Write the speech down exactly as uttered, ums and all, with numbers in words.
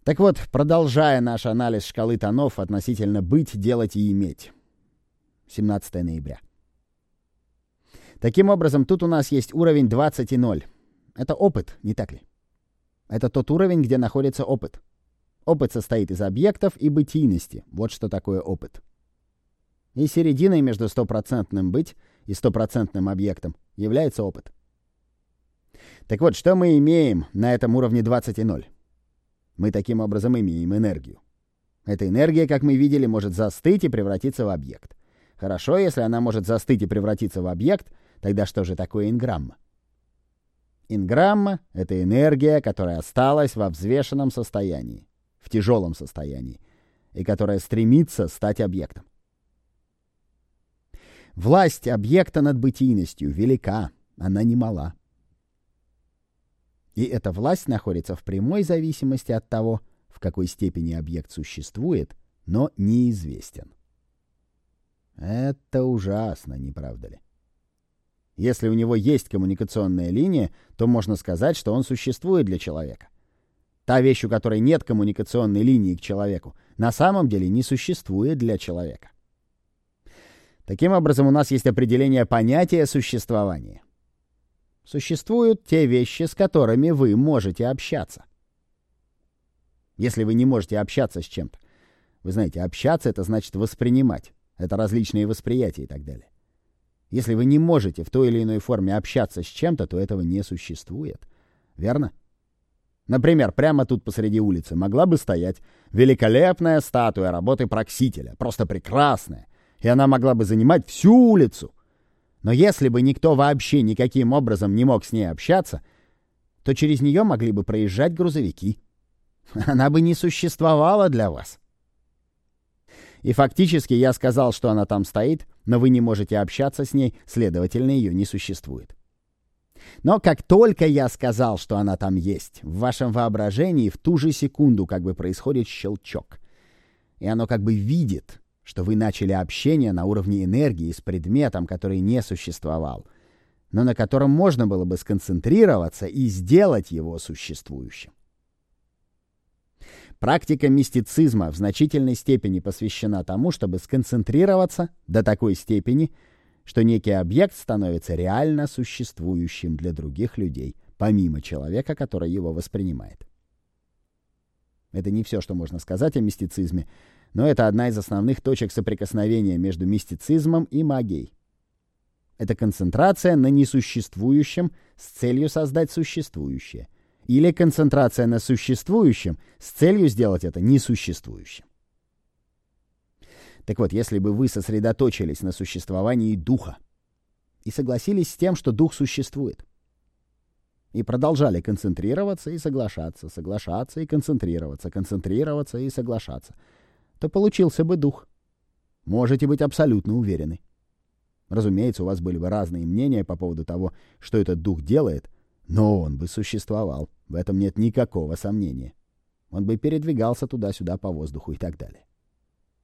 Так вот, продолжая наш анализ шкалы тонов относительно быть, делать и иметь. семнадцатое ноября. Таким образом, тут у нас есть уровень двадцать и ноль. Это опыт, не так ли? Это тот уровень, где находится опыт. Опыт состоит из объектов и бытийности. Вот что такое опыт. И серединой между стопроцентным быть и стопроцентным объектом является опыт. Так вот, что мы имеем на этом уровне двадцать и ноль? Мы таким образом имеем энергию. Эта энергия, как мы видели, может застыть и превратиться в объект. Хорошо, если она может застыть и превратиться в объект, тогда что же такое инграмма? Инграмма — это энергия, которая осталась во взвешенном состоянии, в тяжелом состоянии, и которая стремится стать объектом. Власть объекта над бытийностью велика, она немала. И эта власть находится в прямой зависимости от того, в какой степени объект существует, но неизвестен. Это ужасно, не правда ли? Если у него есть коммуникационная линия, то можно сказать, что он существует для человека. Та вещь, у которой нет коммуникационной линии к человеку, на самом деле не существует для человека. Таким образом, у нас есть определение понятия существования. Существуют те вещи, с которыми вы можете общаться. Если вы не можете общаться с чем-то, вы знаете, общаться — это значит воспринимать. Это различные восприятия и так далее. Если вы не можете в той или иной форме общаться с чем-то, то этого не существует. Верно? Например, прямо тут посреди улицы могла бы стоять великолепная статуя работы Проксителя, просто прекрасная, и она могла бы занимать всю улицу. Но если бы никто вообще никаким образом не мог с ней общаться, то через нее могли бы проезжать грузовики. Она бы не существовала для вас. И фактически я сказал, что она там стоит, но вы не можете общаться с ней, следовательно, ее не существует. Но как только я сказал, что она там есть, в вашем воображении в ту же секунду как бы происходит щелчок. И оно как бы видит, что вы начали общение на уровне энергии с предметом, который не существовал, но на котором можно было бы сконцентрироваться и сделать его существующим. Практика мистицизма в значительной степени посвящена тому, чтобы сконцентрироваться до такой степени, что некий объект становится реально существующим для других людей, помимо человека, который его воспринимает. Это не все, что можно сказать о мистицизме, но это одна из основных точек соприкосновения между мистицизмом и магией. Это концентрация на несуществующем с целью создать существующее. Или концентрация на существующем с целью сделать это несуществующим. Так вот, если бы вы сосредоточились на существовании духа и согласились с тем, что дух существует, и продолжали концентрироваться и соглашаться, соглашаться и концентрироваться, концентрироваться и соглашаться, то получился бы дух. Можете быть абсолютно уверены. Разумеется, у вас были бы разные мнения по поводу того, что этот дух делает, но он бы существовал. В этом нет никакого сомнения. Он бы передвигался туда-сюда по воздуху и так далее.